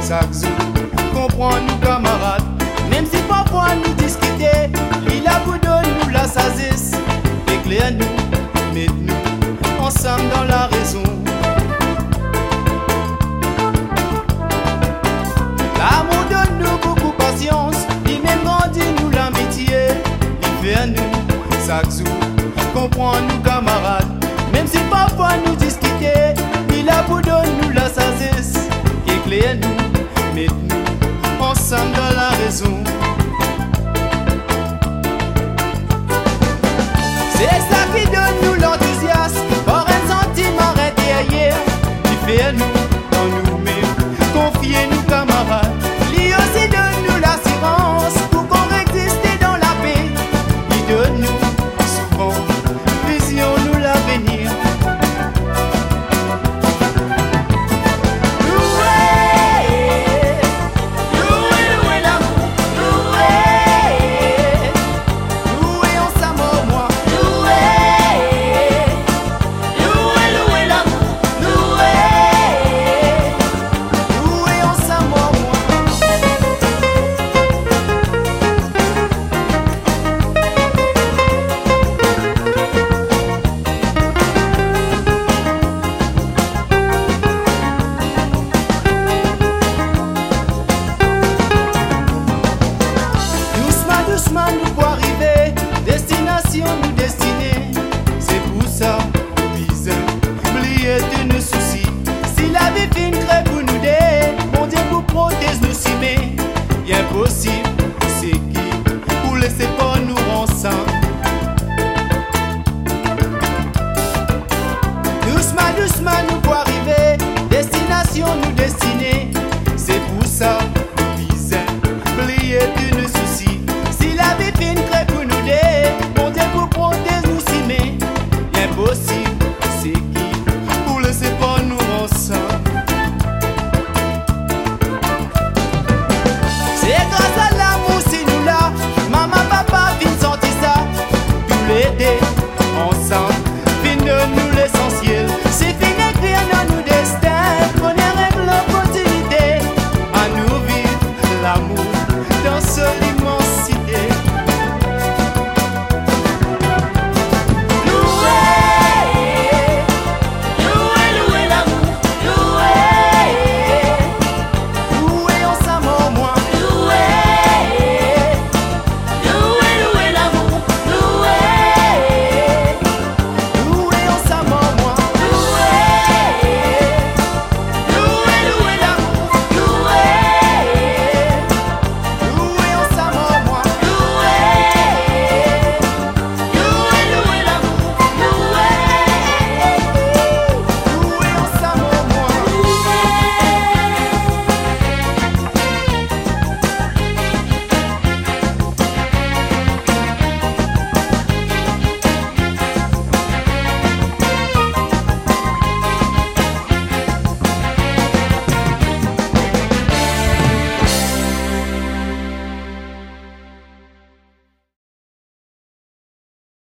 chaque jour, comprends nous camarades. Même si parfois nous discuter, il a vous donne nous la sagesse. Éclaire nous, mettez-nous ensemble dans la raison. L'amour donne nous beaucoup patience, il même grandit nous l'amitié. Il fait à nous chaque jour, comprends nous camarades. Même si parfois nous discuter, il a vous donne nous la sagesse. Éclaire nous, mettez-nous ensemble dans la raison.